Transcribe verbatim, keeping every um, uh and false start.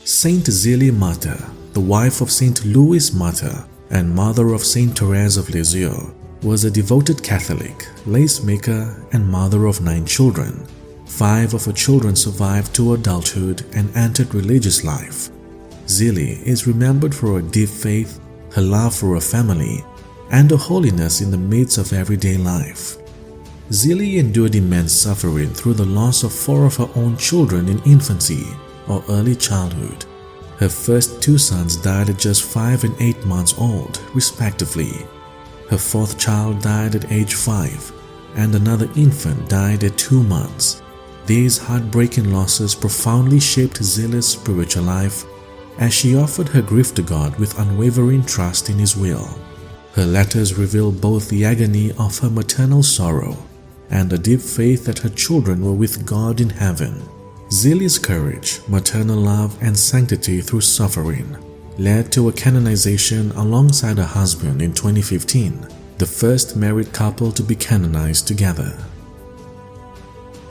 Saint Zélie Martyr, the wife of Saint Louis Martyr and mother of Saint Therese of Lisieux, was a devoted Catholic, lace maker, and mother of nine children. Five of her children survived to adulthood and entered religious life. Zélie is remembered for her deep faith, her love for her family, and her holiness in the midst of everyday life. Zélie endured immense suffering through the loss of four of her own children in infancy or early childhood. Her first two sons died at just five and eight months old, respectively. Her fourth child died at age five, and another infant died at two months. These heartbreaking losses profoundly shaped Zélie's spiritual life as she offered her grief to God with unwavering trust in His will. Her letters reveal both the agony of her maternal sorrow and a deep faith that her children were with God in heaven. Zélie's courage, maternal love, and sanctity through suffering led to a canonization alongside her husband in twenty fifteen, the first married couple to be canonized together.